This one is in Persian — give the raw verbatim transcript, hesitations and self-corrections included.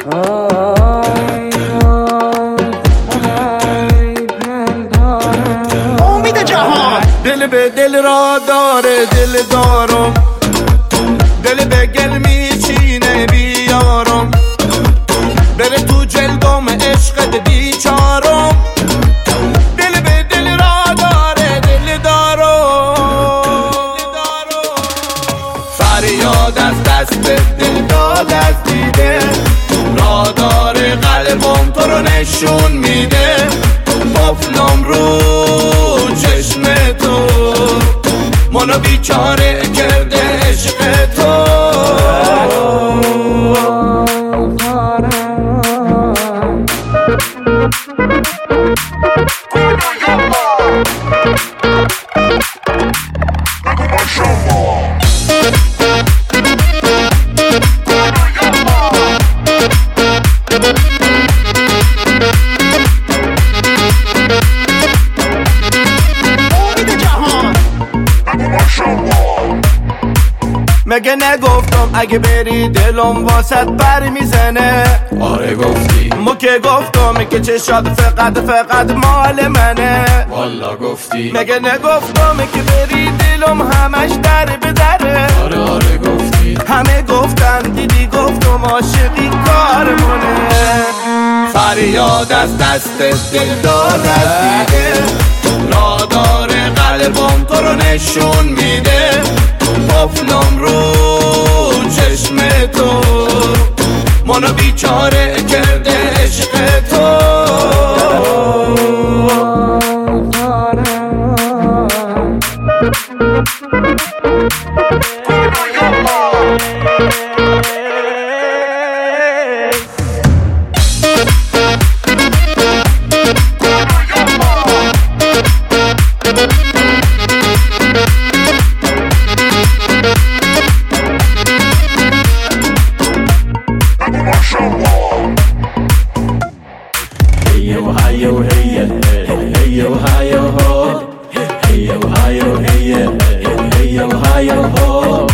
امید جهان. دل به دل را داره دل دارم، دل به گل میچینه بیارم، بره تو جلدم عشقت بیچارم. دل به دل را داره دل دارم، فریاد از دست دل داد از دیده، را داره قلبم تو رو نشون میده. قفلم رو چشم تو منو بیچاره کرده عشق تو. مگه نگفتم اگه بری دلم واسط بر میزنه؟ آره گفتی. مو که گفتم که چشات فقط فقط مال منه. والا گفتی. مگه نگفتم که بری دلم همش در به دره؟ آره آره گفتی. همه گفتن دیدی گفتم عاشقی کارمونه. فریاد از دست دل داد از دیده، را داره قلبم تو رو نشون میده. قفلم رو چشم تو منو بیچاره کرده عشق تو. Hey Ohio, hey hey Ohio, ho. Hey Ohio, hey hey Ohio, ho.